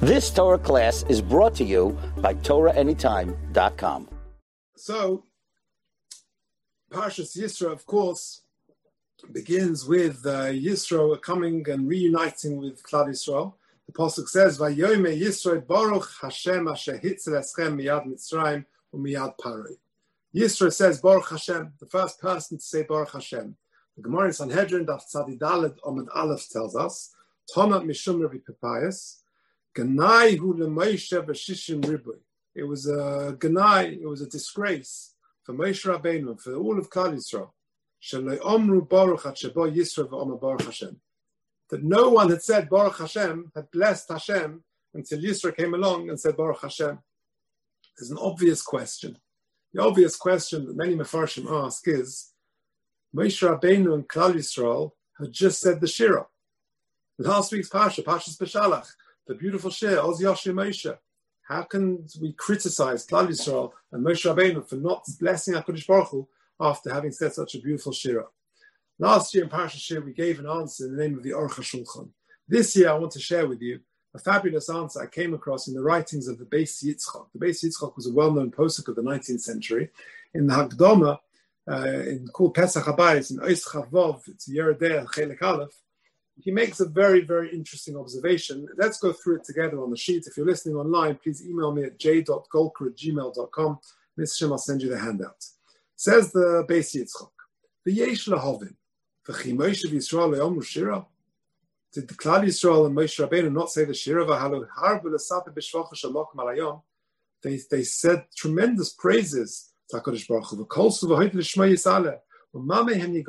This Torah class is brought to you by TorahAnytime.com. So, Parshas Yisro, of course, begins with Yisro coming and reuniting with Klal Yisrael. The Pasuk says, "Vayomer Yisro Baruch Hashem asher hitzel eschem miyad Mitzrayim u'miyad Paroi." Yisro says Baruch Hashem, the first person to say Baruch Hashem. The Gemara in Sanhedrin, Daf Tzadi Daled Amud Aleph tells us, Tana Mishum Rabbi Papayas, Ganai hu leMoshe b'shishim ribui. It was a ganai, it was a disgrace for Moshe Rabbeinu, for all of Klal Yisrael, Shelei Omru Baruch at Shebo Yisro v'Omer Baruch Hashem, that no one had said Baruch Hashem, had blessed Hashem, until Yisro came along and said Baruch Hashem. There's an obvious question. The obvious question that many Mefarshim ask is, Moshe Rabbeinu and Klal Yisrael had just said the Shira. Last week's Parsha, Parshas Beshalach, the beautiful Shir, Oz Yoshim Moshe. How can we criticize Klal Yisrael and Moshe Rabbeinu for not blessing HaKadosh Baruch Hu after having said such a beautiful Shira? Last year in Parshas Shir, we gave an answer in the name of the Aruch HaShulchan. This year, I want to share with you a fabulous answer I came across in the writings of the Beis Yitzchak. The Beis Yitzchak was a well-known posuk of the 19th century. In the Hagdama, called Pesach Habayis, in Ois Chavov, it's Yerideh Chelek Aleph, he makes a very, very interesting observation. Let's go through it together on the sheet. If you're listening online, please email me at j.golker@gmail.com. Mr. Shem, I'll send you the handout. Says the Beis Yitzchak, V'yesh lahovin, v'chi Moshe v'Yisrael le'omru shira. Did the Klal Yisrael and Moshe Rabbeinu not say the shira? V'halo harbu l'sape b'shvacha shalok malayom. They said tremendous praises to HaKadosh Baruch Hu. V'kolsu v'hoit l'shma yisale. So what? They didn't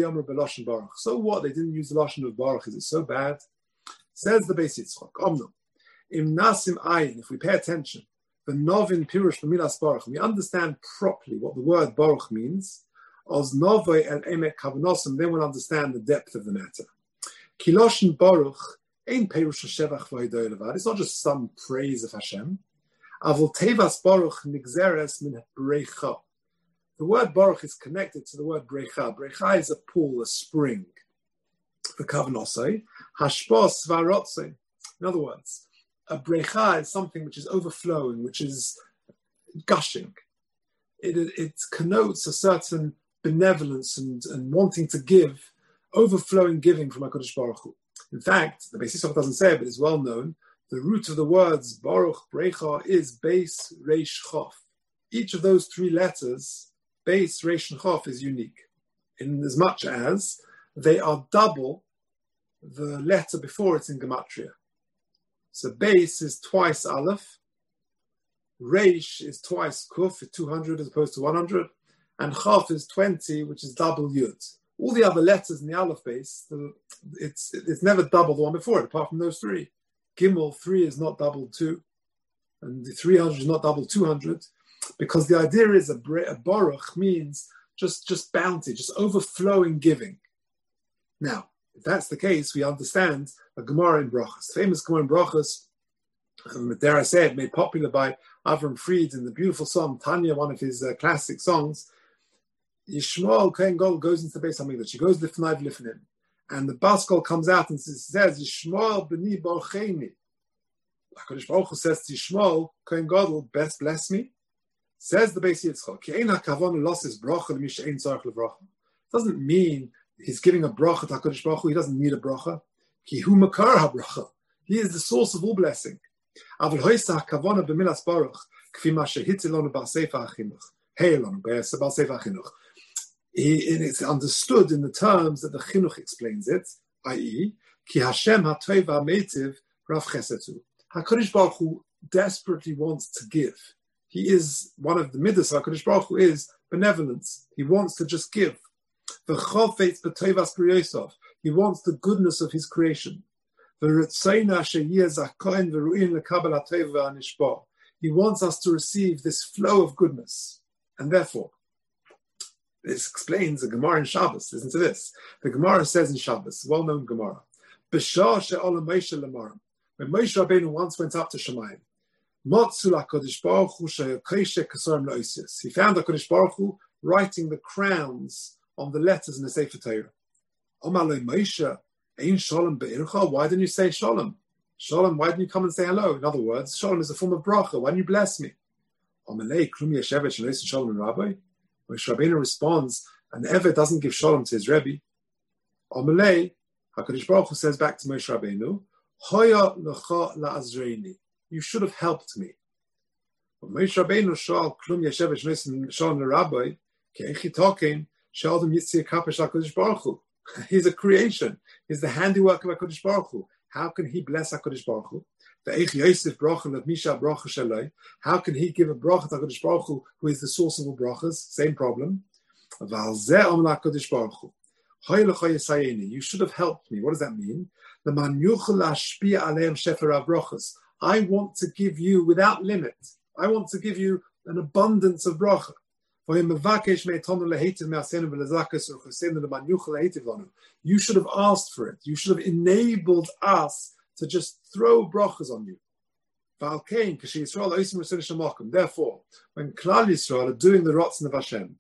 use the lashon of Baruch. Is it so bad? Says the Beis Yitzchak. Im nasim ayin. If we pay attention, the novin pirush b'milas Baruch, we understand properly what the word Baruch means. Oz novay el emek kavanosim. Then we'll understand the depth of the matter. Kiloshin Baruch ein pirush shevach v'hidoy levad. It's not just some praise of Hashem. Avol tevas Baruch nigzeres min breicha. The word Baruch is connected to the word Brecha. Brecha is a pool, a spring. The Kavanosai. Hashpos Svarotse. In other words, a Brecha is something which is overflowing, which is gushing. It connotes a certain benevolence and wanting to give, overflowing giving from HaKadosh Baruch Hu. In fact, the Beis Yisrael doesn't say it, but it's well known. The root of the words Baruch, Brecha is Beis Reish Chof. Each of those three letters, Beis, Reish, and Chof, is unique in as much as they are double the letter before it in Gematria. So Beis is twice Aleph, Reish is twice Kuf, 200 as opposed to 100, and Chof is 20, which is double Yud. All the other letters in the Aleph base, it's never double the one before it, apart from those three. Gimel, 3 is not double 2, and the 300 is not double 200. Because the idea is a baruch means just bounty, just overflowing giving. Now, if that's the case, we understand a Gemara in Brachas. Famous Gemara in Brachas, dare I say it, made popular by Avram Fried in the beautiful song Tanya, one of his classic songs. Yishmael Kohen Gadol goes into the Beis Hamikdash. She goes lifnai v'lifnim, and the Baskol comes out and says, Yishmael b'ni barucheni. HaKadosh Baruch Hu says to Yishmael Kohen Gadol, best bless me. Says the Beis Yitzchak, doesn't mean he's giving a bracha to HaKadosh Baruch Hu. He doesn't need a bracha. He is the source of all blessing. It's understood in the terms that the Chinuch explains it, i.e., Ki Hashem HaTov HaMeitiv Rav Chesetu. HaKadosh Baruch Hu desperately wants to give. He is one of the midas of HaKadosh Baruch Hu is benevolence. He wants to just give. He wants the goodness of his creation. He wants us to receive this flow of goodness. And therefore, this explains the Gemara in Shabbos. Listen to this. The Gemara says in Shabbos, well-known Gemara, when Moshe Rabbeinu once went up to Shemayim, he found HaKadosh Baruch Hu writing the crowns on the letters in the Sefer Torah. Why didn't you say Shalom? Shalom, why didn't you come and say hello? In other words, Shalom is a form of bracha. Why didn't you bless me? Amalei, Klum Yeshevet, Shelo Yisrael Shalom Rabbi. Moshe Rabbeinu responds, an Evet doesn't give Shalom to his Rebbe. Amalei, HaKadosh Baruch Hu says back to Moshe Rabbeinu, Hoya lecha la'azreini. You should have helped me. Moshe Rabbeinu shal Klum Yeshevet, Shelo Yisrael Shalom Rabbi, Ke'echi Token, Shalom Yitzir Kapesh HaKadosh Baruch Hu. He's a creation. He's the handiwork of HaKadosh Baruch Hu. How can he bless HaKadosh Baruch Hu? How can he give a bracha to HaKadosh Baruch Hu, who is the source of all brachas? Same problem. You should have helped me. What does that mean? I want to give you without limit. I want to give you an abundance of bracha. You should have asked for it. You should have enabled us to just throw brachas on you. Therefore, when Klal Yisrael are doing the Ratzon of Hashem,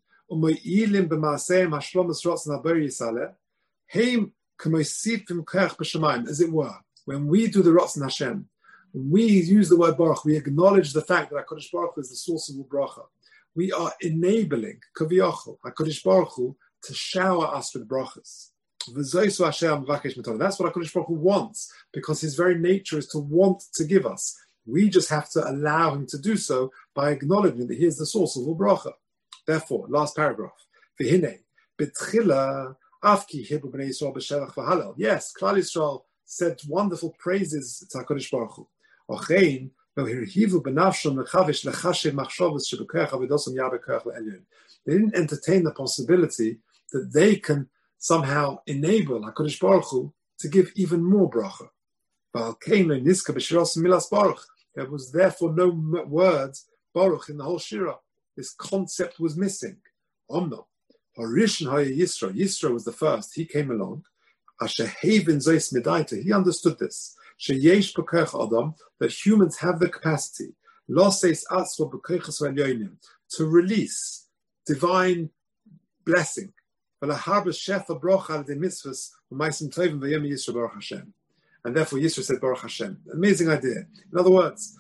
as it were, when we do the Ratzon Hashem, when we use the word Baruch, we acknowledge the fact that HaKadosh Baruch Hu is the source of all bracha. We are enabling Kaviyachol, HaKadosh Baruch Hu, to shower us with brachas. That's what HaKadosh Baruch Hu wants, because his very nature is to want to give us. We just have to allow him to do so by acknowledging that he is the source of all bracha. Therefore, last paragraph. Yes, Klal Yisrael said wonderful praises to HaKadosh Baruch Hu. They didn't entertain the possibility that they can somehow enable HaKadosh Baruch Hu to give even more bracha. There was therefore no words Baruch in the whole Shirah. This concept was missing. Yisro was the first. He came along. He understood this. That humans have the capacity to release divine blessing. And therefore Yisro said Baruch Hashem. Amazing idea. In other words,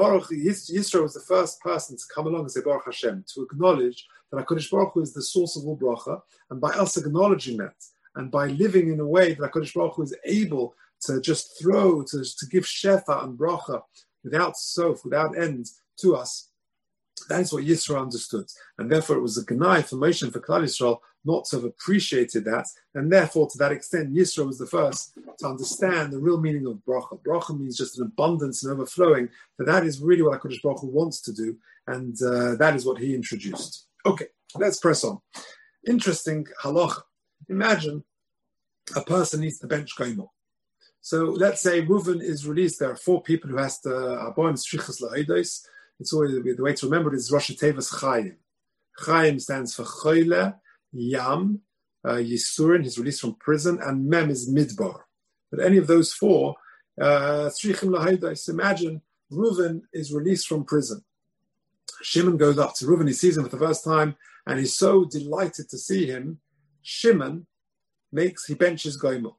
Yisro was the first person to come along and say Baruch Hashem, to acknowledge that HaKadosh Baruch Hu is the source of all bracha, and by us acknowledging that, and by living in a way that HaKadosh Baruch Hu is able to just throw, to give shefa and bracha without sof, without end to us, that is what Yisro understood. And therefore it was a gnai for Moshe and for Klal Yisrael not to have appreciated that, and therefore to that extent Yisro was the first to understand the real meaning of bracha. Bracha means just an abundance and overflowing, that is really what HaKadosh Baruch Hu wants to do, and that is what he introduced. Okay, let's press on. Interesting halacha. Imagine a person needs to bench goimel. So let's say Reuven is released. There are 4 people who has to abon strichas la'edos. It's always the way to remember it is Rosh Tevas Chaim. Chaim stands for Choyle, Yam, Yisurin, he's released from prison, and Mem is Midbar. But any of those 4, strichim la'edos. Imagine Reuven is released from prison. Shimon goes up to Reuven, he sees him for the first time, and he's so delighted to see him. Shimon he benches goimel.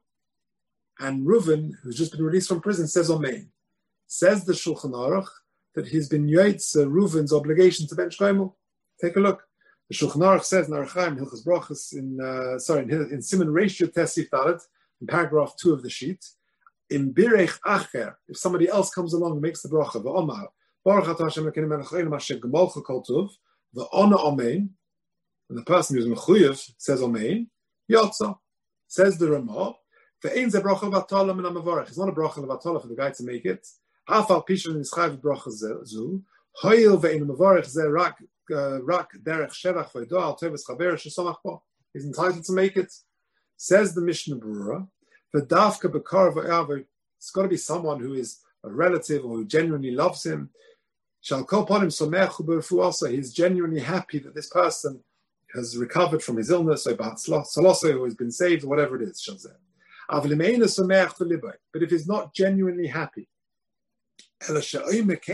And Reuven, who's just been released from prison, says Amen. Says the Shulchan Aruch that he's been yoitz Reuven's obligation to bench goimel. Take a look. The Shulchan Aruch says in Arachaim, Hilchos Brachos, in Siman Ratio Tesif Dalet, in paragraph 2 of the sheet, in Birech Acher, if somebody else comes along and makes the bracha, v'omar, Baruch atah Hashem Elokeinu melech haolam asher gemalcha kol tov, v'ona Amen, and the person who's mechuyev says Amen, yotza. Says the Ramah, it's not a bracha levatala for the guy to make it. Afal pishon is chayv bracha zu. Hoil ve'in mevarich ze rak derech shevach v'edo al teves chaver shesamach bo. He's entitled to make it. Says the Mishnah Berurah, v'davka bekar v'aver. It's got to be someone who is a relative or who genuinely loves him. Shall kol ponim somech u'berfu also. He's genuinely happy that this person has recovered from his illness, or Salasa, who has been saved, or whatever it is, but if he's not genuinely happy, he says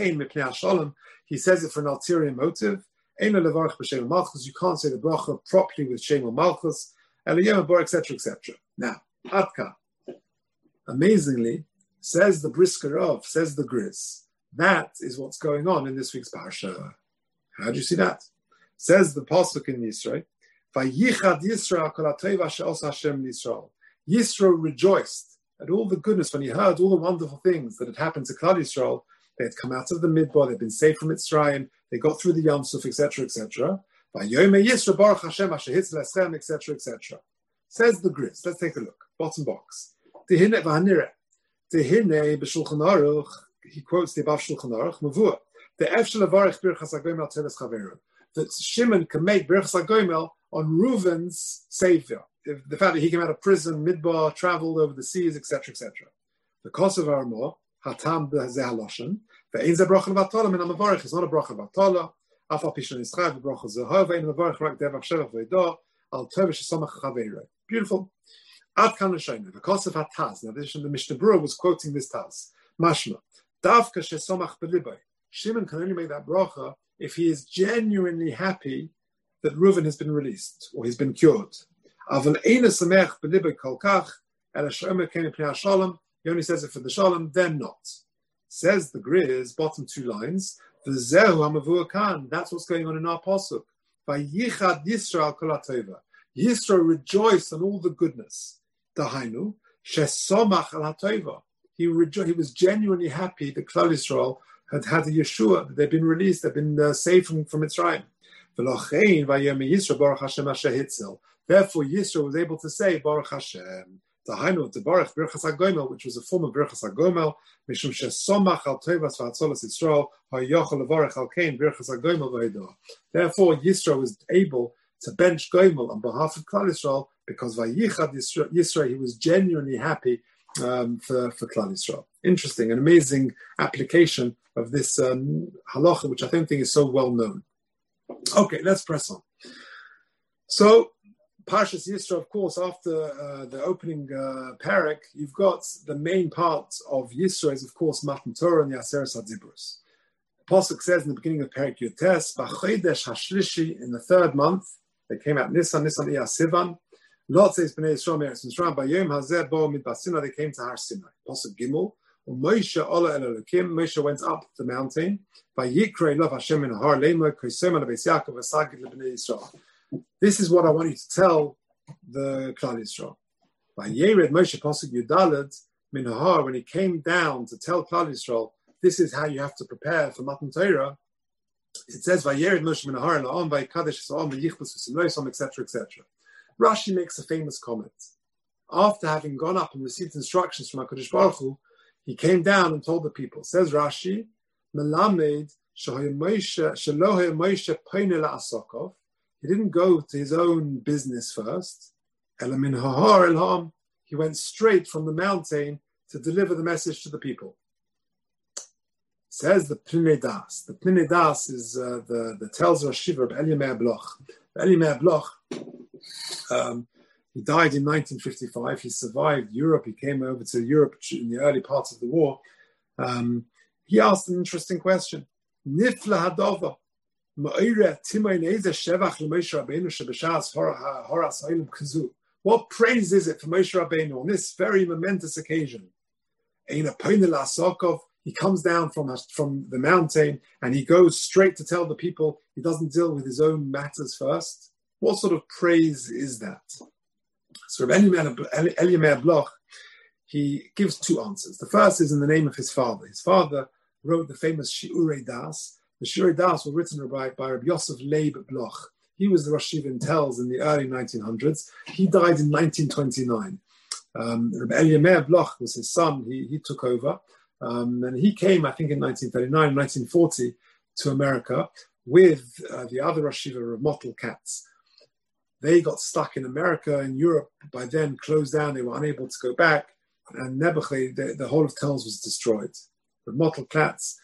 it for an ulterior motive. You can't say the bracha properly with Shem Malchus, etc., etc. Now, Atka, amazingly, Says the Brisker of, says the Gris. That is what's going on in this week's Parsha. How do you see that? Says the Pasuk in Yisro, Vayichad Yisro kol hatova she'osa Hashem Yisrael. Yisro rejoiced at all the goodness when he heard all the wonderful things that had happened to Klal Yisrael. They had come out of the Midbar, they'd been saved from Mitzrayim, they got through the Yam Suf, etc., etc. Vayomei Yisro baruch Hashem asher hitz leschem, etc., etc. Says the Gris. Let's take a look. Bottom box. Tehine v'hanireh. Tehine b'Shulchan Aruch. He quotes the above Shulchan Aruch. Mavua. The efshel avarich birchas hagoymel teves chaveru. That Shimon can make birchas hagoymel on Reuven's savior. The fact that he came out of prison, Midbar, traveled over the seas, etc., etc. The Kosev Aramor, Hatam b'zeh haloshen. Ve'ein ze bracha v'atola min ha'mavarich. It's not a bracha v'atola. Afal pishon yischav v'bracha zehov. Ve'ein mavarich rak devach shevach v'edah. Al tov shesomach chaveru. Beautiful. Ad kan l'shayne. The Kosev HaTaz. Now, the Mishnah Berurah was quoting this Taz. Mashma. Davka shesomach b'libay. Shimon can only make that bracha if he is genuinely happy that Reuven has been released or he's been cured. Aval eina samech b'libay kol kach ela she'omer kein mipnei hashalom. He only says it for the shalom, then not. Says the Gris, bottom two lines, v'zehu ha'mavua kan. That's what's going on in our pasuk. Vayichad Yisro kol hatova. Yisro rejoiced on all the goodness. Dahainu shesomach al hatova. He was genuinely happy that Klal Yisrael had had a Yeshua, that they'd been released, they'd been saved from Mitzrayim. Therefore, Yisro was able to say Baruch Hashem. Dahainu to Baruch Birchas HaGomel, which was a form of Birchas HaGomel, mishum shesomach al tovas v'hatzolas Yisrael ha'yochel levarech al kein Birchas HaGomel v'edah. Therefore, Yisro was able to bench Gomel on behalf of Klal Yisrael because Vayichad Yisro, he was genuinely happy for Klal Yisrael. Interesting, an amazing application of this halacha, which I don't think is so well known. Okay, let's press on. So, Parshas Yisro, of course, after the opening parak, you've got the main part of Yisro is, of course, Matan Torah and Yaseres HaDibrus. The Pasuk says in the beginning of Parak Yotes, B'chodesh HaShlishi, in the third month, they came out Nisan Iyar Sivan. Lot says Bnei Yisrael Meretz Mitzrayim Bayom Hazeh Bo Midbar Sinai. They came to Har Sinai. Pasuk Gimel. Moshe Ola El Elokim. Moshe went up the mountain. Vayikra Elav Hashem in Har Lema Koisem Al Beis Yaakov V'Sagid LeBnei Yisrael. This is what I want you to tell the Klal Yisrael. Vayered Moshe Pasuk Yudalad Min Har, when he came down to tell Klal Yisrael, this is how you have to prepare for Matan Torah. It says Vayered Moshe Min Har La'am Vayikadesh Yisrael Vayichbus V'Siloisom, etc., etc. Rashi makes a famous comment. After having gone up and received instructions from HaKadosh Baruch Hu, he came down and told the people. Says Rashi, Melamed Shelohe Moshe Poine LaAsokov. He didn't go to his own business first. Elamin Hahar Elham. He went straight from the mountain to deliver the message to the people. Says the Plinei Das. The Plinei Das is the tells of Shiva of Eliyahu Bloch. Eliyahu Bloch, he died in 1955. He survived Europe. He came over to Europe in the early parts of the war. He asked an interesting question. Nifla Hadova. What praise is it for Moshe Rabbeinu on this very momentous occasion? He comes down from the mountain and he goes straight to tell the people. He doesn't deal with his own matters first. What sort of praise is that? So Rabbi Eliyahu Bloch, he gives two answers. The first is in the name of his father. His father wrote the famous Shiurei Das. The Shiurei Das were written by Rabbi Yosef Leib Bloch. He was the Rosh Yeshiva in Telz in the early 1900s. He died in 1929. Rabbi Eliyahu Bloch was his son. He took over. And he came, I think, in 1939, 1940 to America with the other Rosh Yeshiva, Rav Motel Katz. They got stuck in America and Europe. By then, closed down. They were unable to go back. And Nebuchadnezzar, the whole of Telz was destroyed. Rav Motel Katz,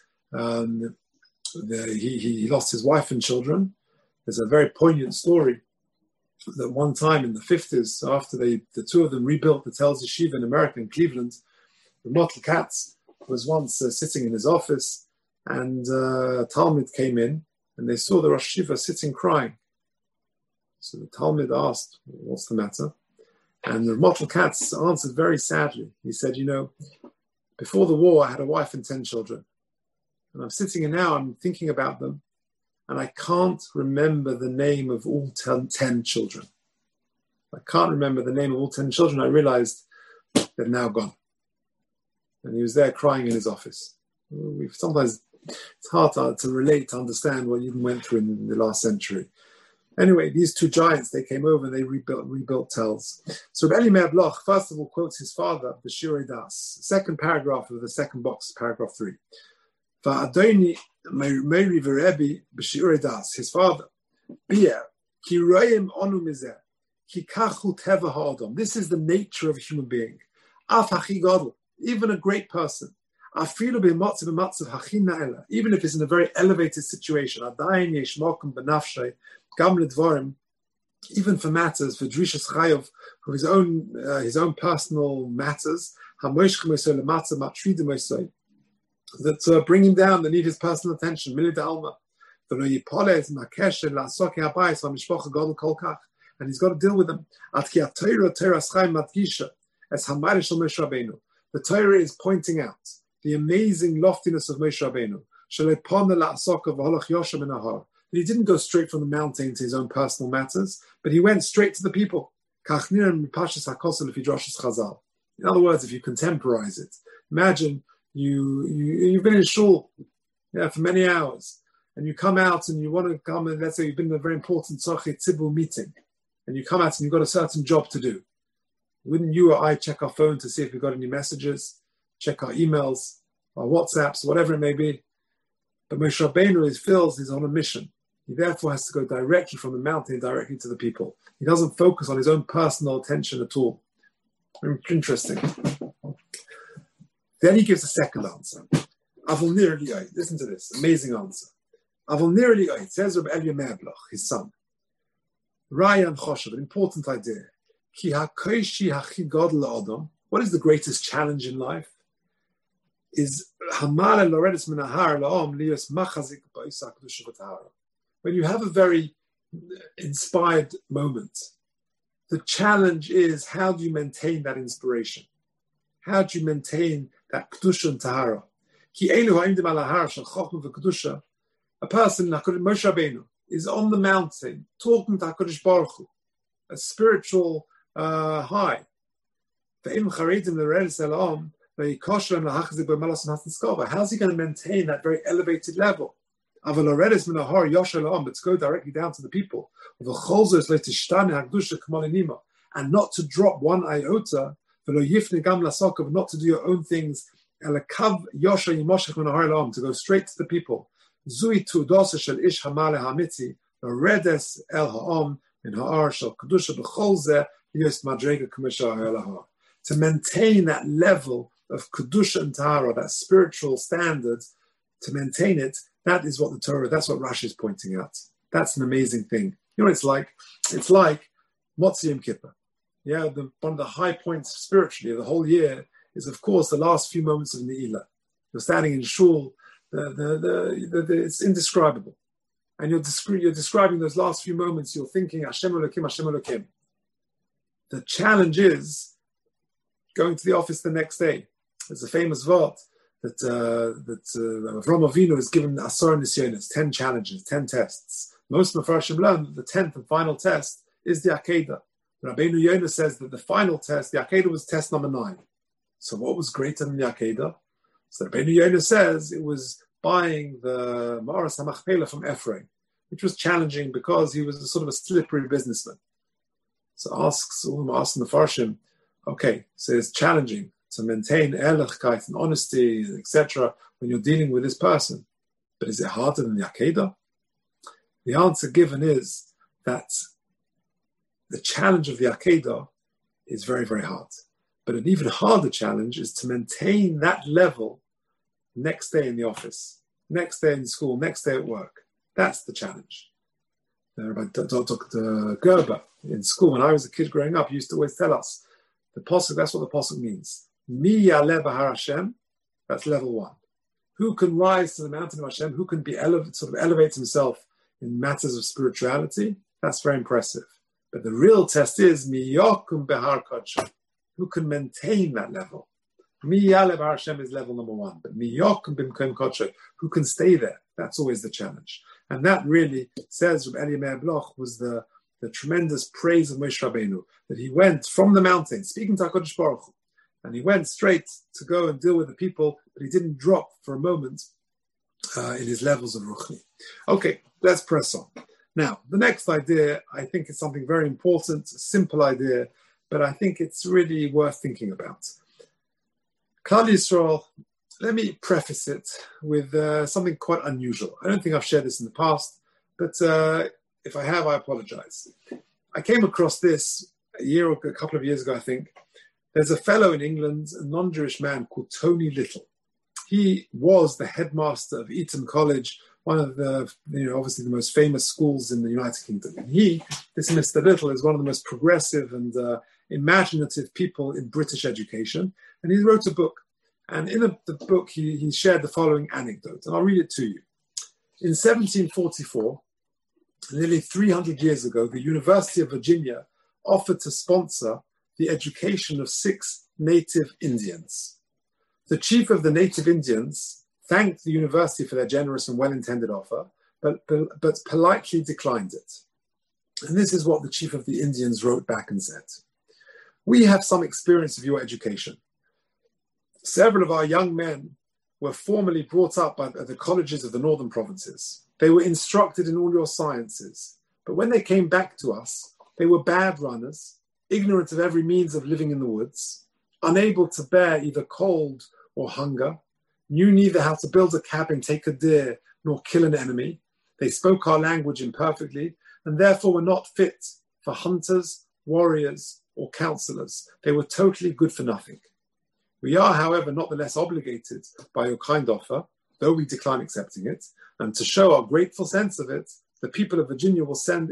he lost his wife and children. There's a very poignant story that one time in the 50s, after the two of them rebuilt the Telz Yeshiva in America, in Cleveland, Rav Motel Katz was once sitting in his office, and Talmud came in, and they saw the Rosh Yeshiva sitting crying. So the Talmud asked, what's the matter? And the Rav Motel Katz answered very sadly. He said, Before the war, I had a wife and 10 children. And I'm sitting here now, I'm thinking about them, and I can't remember the name of all 10 children. I can't remember the name of all 10 children. I realized they're now gone. And he was there crying in his office. Sometimes it's hard to relate, to understand what you went through in the last century. Anyway, these two giants, they came over and they rebuilt Telz. So Eli Meir Bloch, first of all, quotes his father, the Shirei Das. Second paragraph of the second box, paragraph 3. Va'adoni Meiri v'Rebbe b'Shirei Das, his father. Bia, ki royim onu mizeh, ki kachu teva ha'adam. This is the nature of a human being. Af hachi gadol, even a great person. Afilu b'matzav b'matzav hachi na'ela, even if it's in a very elevated situation. Adayin yesh mokum b'nafshay, gam ledvarim, even for matters, for drishas chayov, for his own personal matters. Hamoshchem osay lematzav matridim osay, that bring him down, they need his personal attention. Milid alma, v'lo yipolez makeshe la'asok ha'bayis v'mishpocha gadol kol kach, and he's got to deal with them. At ki ha'Torah schayim matgisha as hamarish of Moshe Rabbeinu. The Torah is pointing out the amazing loftiness of Moshe Rabbeinu. He didn't go straight from the mountain to his own personal matters, but he went straight to the people. In other words, if you contemporize it, imagine you've been in shul for many hours, and you come out and you want to come, and let's say you've been in a very important Tzachei Tzibur meeting, and you come out and you've got a certain job to do. Wouldn't you or I check our phone to see if we've got any messages, check our emails, our WhatsApps, whatever it may be? But Moshe Rabbeinu is on a mission. He therefore has to go directly from the mountain directly to the people. He doesn't focus on his own personal attention at all. Interesting. Then he gives a second answer. Avol nir li oid. Listen to this, amazing answer. Avol nir li oid, says Rabbi Eli Meir Bloch, his son. Ryan Choshev, an important idea. Ki hakoishi hachi gadol la'adam. What is the greatest challenge in life? Is hamale loredes min hahar la'am lios machazik ba'isa kedusha v'tahara. When you have a very inspired moment, the challenge is, how do you maintain that inspiration? How do you maintain that kedusha and tahara? Ki elu ha'imdim al hahar shel chochma v'kedusha. A person, Moshe Rabbeinu, is on the mountain talking to HaKadosh Baruch Hu, a spiritual high. How's he going to maintain that very elevated level? But to go directly down to the people, and not to drop one iota, not to do your own things, to go straight to the people. To maintain that level of kedusha and tahara, that spiritual standards, to maintain it, that is what the Torah, that's what Rashi is pointing out. That's an amazing thing. You know what it's like? It's like Motzei Yom Kippur. Yeah, one of the high points spiritually of the whole year is, of course, the last few moments of Ne'ilah. You're standing in shul, it's indescribable. And you're describing those last few moments, you're thinking, Hashem Elokim, Hashem Elokim. The challenge is going to the office the next day. There's a famous vort that Avraham Avinu is given Asar Nisyonos, 10 challenges, 10 tests. Most Mefarshim learn that the 10th and final test is the Akedah. Rabbeinu Yonah says that the final test, the Akedah, was test number 9. So what was greater than the Akedah? So Rabbeinu Yonah says it was buying the Ma'aras HaMachpelah from Ephraim, which was challenging because he was a sort of a slippery businessman. So asks the Mefarshim, okay, so it's challenging to maintain ehrlichkeit and honesty, etc., when you're dealing with this person. But is it harder than the Akedah? The answer given is that the challenge of the Akedah is very, very hard. But an even harder challenge is to maintain that level next day in the office, next day in school, next day at work. That's the challenge. Dr. Gerber in school, when I was a kid growing up, used to always tell us, the pasuk, that's what the pasuk means. Mi yaleh b'har Hashem, that's level 1. Who can rise to the mountain of Hashem? Who can be elevate himself in matters of spirituality? That's very impressive. But the real test is mi yokum b'har kodesh. Who can maintain that level? Mi Yaleh Bar Hashem is level number one. But Mi Yokem B'Mkom Kodsho, who can stay there? That's always the challenge. And that really, says Rabbi Eli Meir Bloch, was the tremendous praise of Moshe Rabbeinu, that he went from the mountain, speaking to HaKadosh Baruch Hu, and he went straight to go and deal with the people, but he didn't drop for a moment in his levels of Ruchni. Okay, let's press on. Now, the next idea, I think is something very important, a simple idea, but I think it's really worth thinking about. Klal Yisrael, let me preface it with something quite unusual. I don't think I've shared this in the past, but if I have, I apologize. I came across this a couple of years ago, I think. There's a fellow in England, a non-Jewish man called Tony Little. He was the headmaster of Eton College, one of the, obviously the most famous schools in the United Kingdom. And this Mr. Little, is one of the most progressive and imaginative people in British education. And he wrote a book. And in the book, he shared the following anecdote, and I'll read it to you. In 1744, nearly 300 years ago, the University of Virginia offered to sponsor the education of 6 native Indians. The chief of the native Indians thanked the university for their generous and well-intended offer, but politely declined it. And this is what the chief of the Indians wrote back and said. We have some experience of your education. Several of our young men were formerly brought up at the colleges of the northern provinces. They were instructed in all your sciences, but when they came back to us, they were bad runners, ignorant of every means of living in the woods, unable to bear either cold or hunger, knew neither how to build a cabin, take a deer, nor kill an enemy. They spoke our language imperfectly, and therefore were not fit for hunters, warriors, or counselors. They were totally good for nothing. We are, however, not the less obligated by your kind offer, though we decline accepting it, and to show our grateful sense of it, the people of Virginia will send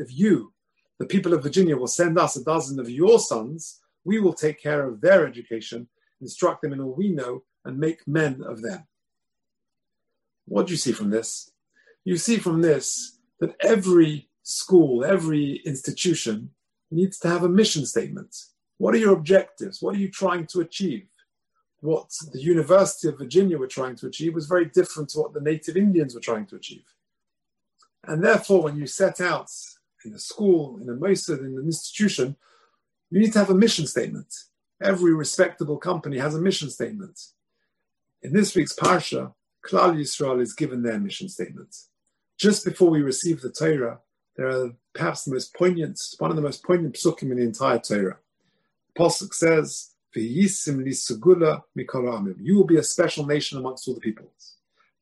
us a dozen of your sons. We will take care of their education, instruct them in all we know, and make men of them. What do you see from this? You see from this that every school, every institution needs to have a mission statement. What are your objectives? What are you trying to achieve? What the University of Virginia were trying to achieve was very different to what the native Indians were trying to achieve. And therefore, when you set out in a school, in a Mossad, in an institution, you need to have a mission statement. Every respectable company has a mission statement. In this week's Parsha, Klal Yisrael is given their mission statement. Just before we receive the Torah, there are perhaps one of the most poignant psukim in the entire Torah. The Pasuk says, you will be a special nation amongst all the peoples.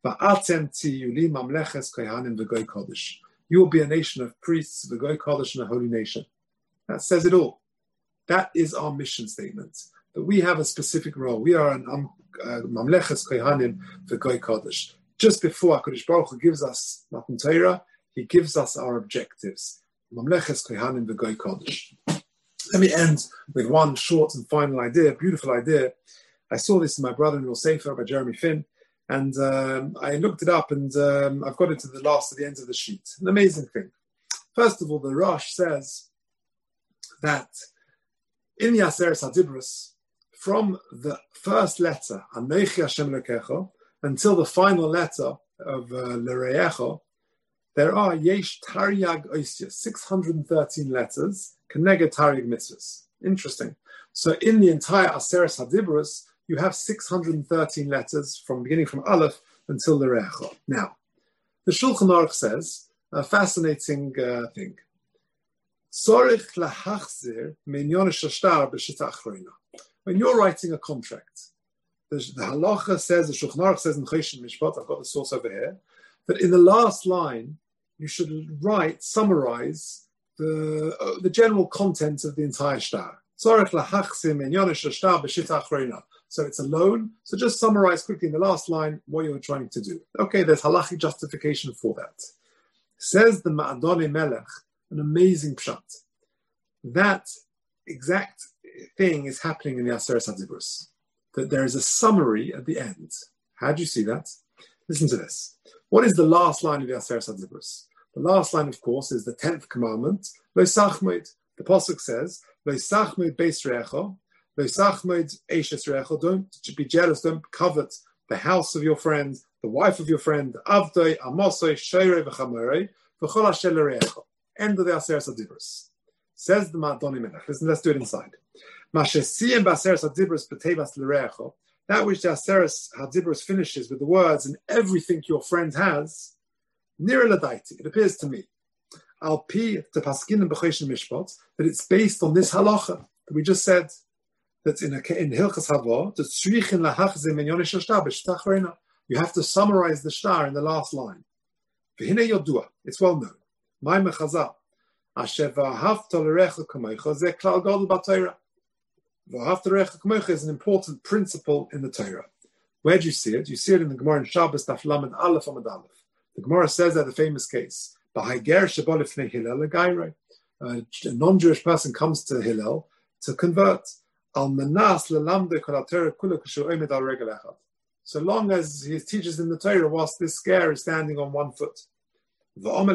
You will be a nation of priests, the Goy Kodesh, and a holy nation. That says it all. That is our mission statement. That we have a specific role. We are an Mamleches Kohanim, the Goy Kodesh. Just before HaKadosh Baruch Hu gives us Matan Torah, he gives us our objectives. Mamleches Kohanim, the Goy Kodesh. Let me end with one short and final idea, beautiful idea. I saw this in my brother-in-law Sefer by Jeremy Finn, and I looked it up, and I've got it to the end of the sheet. An amazing thing. First of all, the Rosh says that in the Aseret HaDibros, from the first letter, Anochi Hashem Elokecha, until the final letter of L'Reyecha, there are Yesh Taryag Oisya, 613 letters, Keneged Taryag Mitzvahs. Interesting. So in the entire Aseret HaDibros, you have 613 letters beginning from Aleph until L'Reyecha. Now, the Shulchan Aruch says a fascinating thing. Tzorich lahachzir minyon shashtar b'shita achrona. When you're writing a contract, the halacha says, the Shulchan Aruch says in Choshen Mishpat, I've got the source over here, that in the last line, you should summarize the general content of the entire shtar. Tzorich lahachzir minyon shashtar b'shita achrona. So it's a loan. So just summarize quickly in the last line what you're trying to do. Okay, there's halachic justification for that. Says the Ma'adonei Melech, an amazing pshat. That exact thing is happening in the Aseret HaDibros. That there is a summary at the end. How do you see that? Listen to this. What is the last line of the Aseret HaDibros? The last line, of course, is the 10th commandment. Lo sachmoid. The Pasuk says, Lo sachmoid beis re'echa, Don't be jealous, don't covet the house of your friend, the wife of your friend. End of the Aseres HaDibros. Says the Ma'adoni Melech. Listen, let's do it inside. That which the Aseres HaDibros finishes with the words, and everything your friend has, it appears to me, that it's based on this halacha that we just said, that in Hilchas Hava, you have to summarize the shtar in the last line. It's well known. Is an important principle in the Torah. Where do you see it? You see it in the Gemara in Shabbos, Daf Lamed Aleph Amud Aleph. The Gemara says that the famous case, a non-Jewish person comes to Hillel to convert. So long as he teaches in the Torah whilst this scare is standing on one foot. And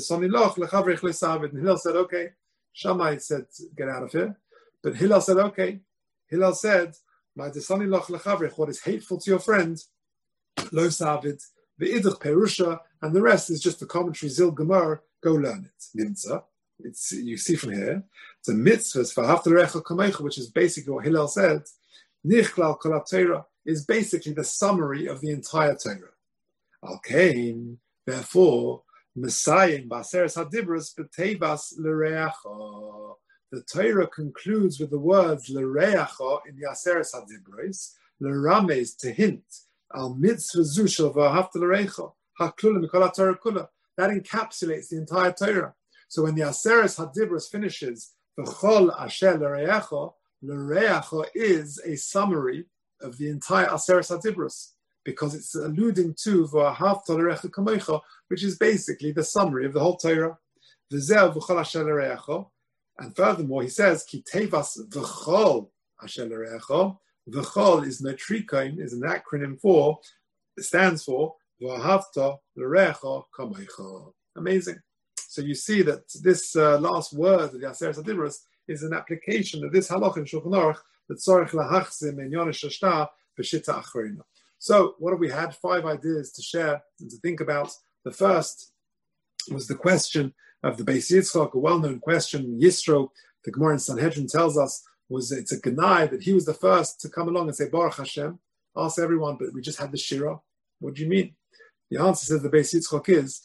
Hillel said, okay. Shammai said, get out of here. But Hillel said, okay. Hillel said, what is hateful to your friend, lo savid, ve'idach perusha, and the rest is just the commentary, Zil Gemar, go learn it. Nimtza. It's, you see from here, it's a mitzvahs for haftarecha kamecha, which is basically what Hillel said. Nichlal kol Torah is basically the summary of the entire Torah. Al kain, therefore, Messiah b'aseres hadibros b'teivas l'reacha. The Torah concludes with the words l'reacha in the aseres hadibros, l'rames to hint al mitzvah zushel v'ahavta l'reacha haklulim mikol Torah kula. That encapsulates the entire Torah. So when the Aseres HaDibros finishes, V'chol asher l'reacha is a summary of the entire Aseres HaDibros, because it's alluding to V'ahavta l'reacha kamecha, which is basically the summary of the whole Torah. V'zeh v'chol asher l'reacha. And furthermore, he says, Ki tevas v'chol asher l'reacha. V'chol is metrikain, is an acronym for, it stands for V'ahavta l'reacha kamecha. Amazing. So you see that this last word of the Aseres HaDibros is an application of this halach in Shulchan Aruch, that tzorich lahachzim in yonesh hashtar b'shita achrona. So what have we had? 5 ideas to share and to think about. The first was the question of the Beis Yitzchak, a well-known question. Yisro, the Gemara in Sanhedrin tells us, it's a Ganai that he was the first to come along and say, Baruch Hashem, ask everyone, but we just had the Shira. What do you mean? The answer, says the Beis Yitzchak, is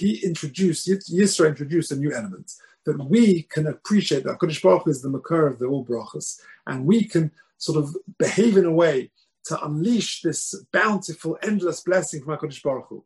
Yisro introduced a new element, that we can appreciate that HaKadosh Baruch Hu is the makar of the all brachas, and we can sort of behave in a way to unleash this bountiful, endless blessing from HaKadosh Baruch Hu.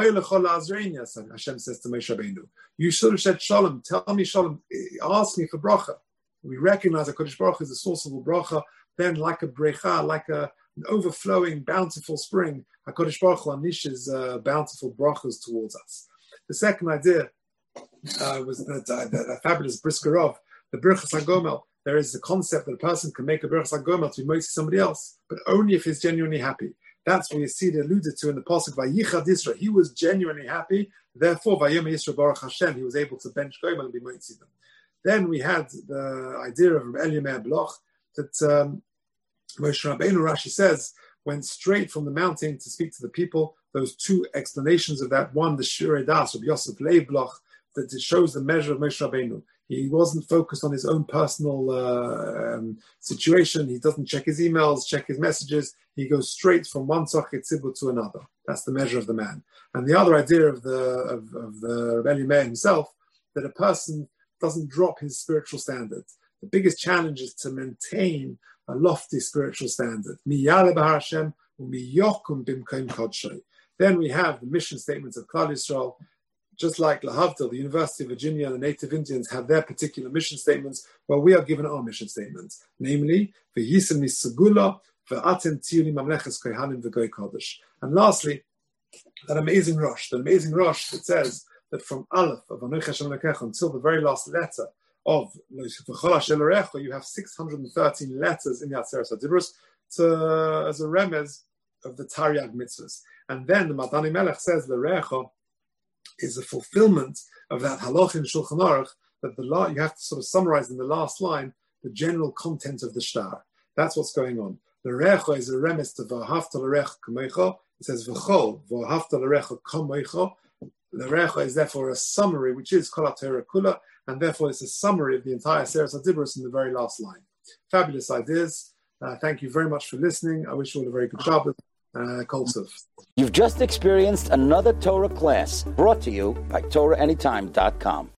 Hashem says to Moshe Rabbeinu, you should have said shalom, tell me shalom, ask me for bracha. We recognize that HaKadosh Baruch Hu is the source of all bracha, then like a brecha, like an overflowing, bountiful spring, HaKadosh Baruch Hu unleashes bountiful brachas towards us. The second idea was that fabulous Brisker of the Birchas HaGomel. There is the concept that a person can make a Birchas HaGomel to be somebody else, but only if he's genuinely happy. That's what Yesid alluded to in the pasuk Vayichad Yisra. He was genuinely happy, therefore Vayom Yisra Baruch Hashem, he was able to bench Gomel and be moitzi them. Then we had the idea of Elia Meir Bloch that Moshe Rabbeinu, Rashi says, went straight from the mountain to speak to the people. Those 2 explanations of that. One, the Shirei Das of Yosef Leib Bloch, that it shows the measure of Moshe Rabbeinu. He wasn't focused on his own personal situation. He doesn't check his emails, check his messages. He goes straight from one Tzachit Tzibur to another. That's the measure of the man. And the other idea of the Rebbe Meir himself, that a person doesn't drop his spiritual standards. The biggest challenge is to maintain a lofty spiritual standard. Then we have the mission statements of Klal Yisrael. Just like Lahavdil, the University of Virginia, and the native Indians have their particular mission statements, well, we are given our mission statements, namely, V'yisem nisagula, v'atem tiyuni mamleches kohanim v'goy kodesh. And lastly, that amazing Rosh that says that from Aleph of Anoich Hashem Elokecha until the very last letter of V'chol Asher L'Recha, you have 613 letters in the Aseres HaDibros as a remez of the Taryag mitzvahs. And then the Madani Melech says L'Recha is a fulfillment of that halach in Shulchan Aruch, that you have to sort of summarize in the last line the general content of the shtar. That's what's going on. L'recha is a remes to v'ahavta l'recha kamecha. It says v'chol v'ahavta l'recha kamecha. L'recha is therefore a summary, which is kol ha'torah kula, and therefore it's a summary of the entire Seres HaDibros in the very last line. Fabulous ideas. Thank you very much for listening. I wish you all a very good Shabbos. Kol Tov. You've just experienced another Torah class brought to you by TorahAnytime.com.